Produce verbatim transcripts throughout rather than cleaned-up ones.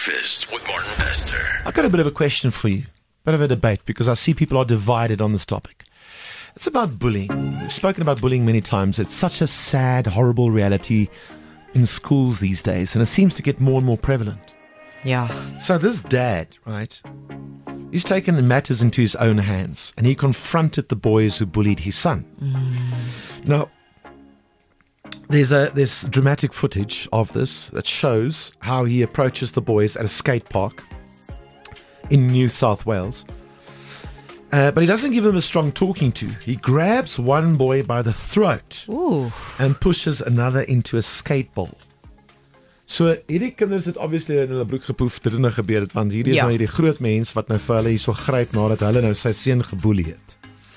Breakfast with Martin Bester. I've got a bit of a question for you, bit of a debate, because I see people are divided on this topic. It's about bullying. We've spoken about bullying many times. It's such a sad, horrible reality in schools these days, and it seems to get more and more prevalent. Yeah. So this dad, right, he's taken matters into his own hands, and he confronted the boys who bullied his son. Mm. Now, there's a there's dramatic footage of this that shows how he approaches the boys at a skate park in New South Wales. Uh, but he doesn't give them a strong talking to. He grabs one boy by the throat Ooh. and pushes another into a skateball. So hierdie kinders het obviously in hulle broek gepoef dit het nou gebeur het, want hierdie is Ja. nou hierdie groot mens wat nou vir hulle hierso gryp nadat hulle nou sy seun geboelie het.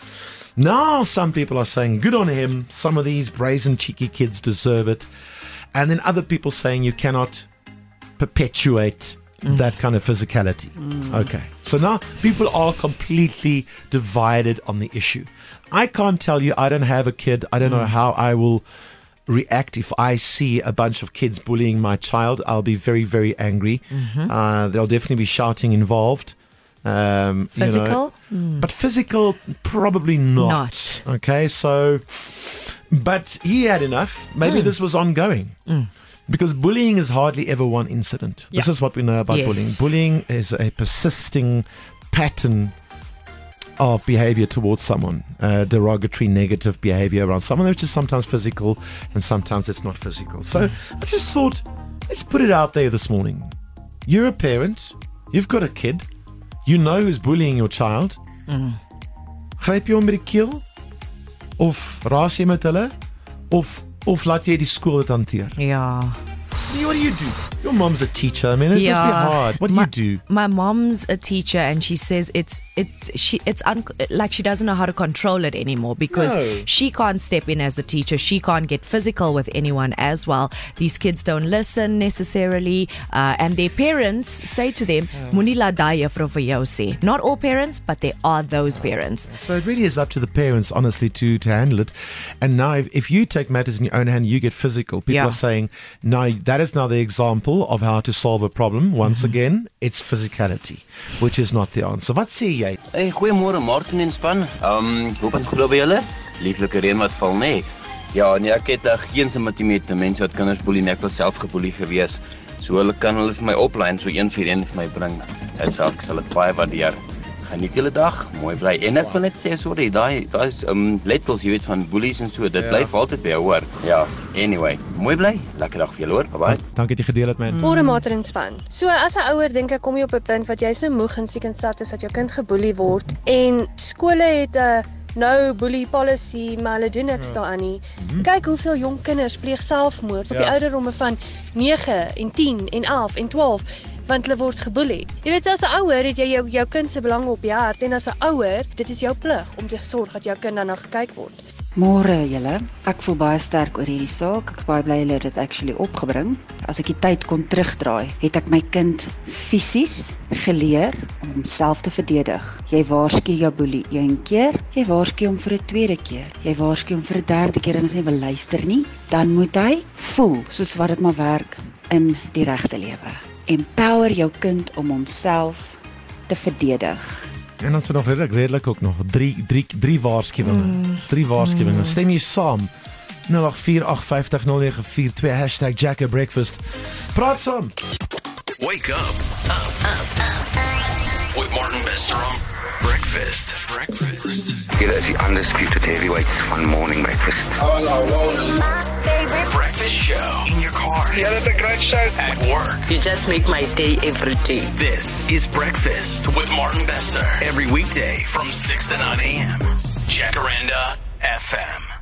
Now some people are saying good on him, some of these brazen cheeky kids deserve it, and then other people saying you cannot perpetuate mm. that kind of physicality. Mm. Okay, so now people are completely divided on the issue. I can't tell you, I don't have a kid, I don't mm. know how I will react if I see a bunch of kids bullying my child. I'll be very, very angry. Mm-hmm. Uh, there'll definitely be shouting involved. Um, Physical? You know, mm. But physical, probably not. Not. Okay, so, but he had enough. Maybe mm. this was ongoing. Mm. Because bullying is hardly ever one incident. Yeah. This is what we know about yes. bullying. Bullying is a persisting pattern of behavior towards someone, uh, derogatory, negative behavior around someone, which is sometimes physical and sometimes it's not physical. So I just thought, let's put it out there this morning. You're a parent, you've got a kid, you know who's bullying your child. Mm. Gryp jy hom by die keel? Of raas jy met hulle? Of, of laat jy die skool dit hanteer? Ja. What do you do? Your mom's a teacher. I mean, it yeah. must be hard. What do my, you do? My mom's a teacher, and she says it's it she it's un, like she doesn't know how to control it anymore because no. she can't step in as the teacher. She can't get physical with anyone as well. These kids don't listen necessarily, uh, and their parents say to them, "Moenie laat daai juffrou vir jou sê." Not all parents, but there are those parents. So it really is up to the parents, honestly, to to handle it. And now, if, if you take matters in your own hand, you get physical. People yeah. are saying, "No, that is now the example of how to solve a problem." Once mm-hmm. again, it's physicality, which is not the answer. Wat sê jy? Hey, goeiemôre Martin en span. Um, hoop dit glo by julle. Lieflike reën wat val, nê. Ja, nee, ek het uh, geen simpatie met mense wat kinders boelie, ek was self geboelie gewees. So hulle kan hulle vir my oplyn, so een vir een vir my bring. Dit sal ek sal dit baie waardeer. Geniet julle dag, mooi bly. En ek wil net sê sorry, daai daai is um letsels jy weet van boelies en so, dit ja. bly altyd by jou hoor. Ja, anyway, mooi bly. Lekker dag vir julle hoor. Bye bye. Dankie dat jy gedeel het man. Môre mater en span. So as 'n ouer dink ek kom jy op 'n punt wat jy so moeg en siek en sat is dat jou kind geboelie word en skole het 'n uh, no bully policy, maar hulle doen niks ja. daaraan nie. Mm-hmm. Kyk hoeveel jong kinders pleeg selfmoord op ja. die ouderdomme van nege en tien en elf en twaalf. Want hulle word geboelie. Jy weet, as 'n ouer het jy jou, jou kind se belang op jou hart en as 'n ouer, dit is jou plig om te sorg dat jou kind daarna gekyk word. Môre julle, ek voel baie sterk oor hierdie saak. Ek is baie bly julle het dit actually opgebring. As ek die tyd kon terugdraai, het ek my kind fisies geleer om homself te verdedig. Jy waarsku jou boelie een keer, jy waarsku hom vir 'n tweede keer, jy waarsku hom vir 'n derde keer en as hy nie wil luister nie, dan moet hy voel soos wat dit maar werk in die regte lewe. Empower jou kind om homself te verdedig. En dan is er nog redelijk, redelijk ook nog drie, drie, drie waarschuwingen. Mm. Drie waarschuwingen. Mm. Stem je saam. nul agt vier agt vyf nul negen vier twee hashtag Jacka Breakfast. Praat saam. Wake up. Up, up, up. With Martin Bester on Breakfast. Breakfast. Here is the undisputed heavyweights van Morning Breakfast. All I want is my favorite breakfast show. In your car. Yeah, that's a great show. At work. You just make my day every day. This is Breakfast with Martin Bester. Every weekday from six to nine a.m. Jacaranda F M.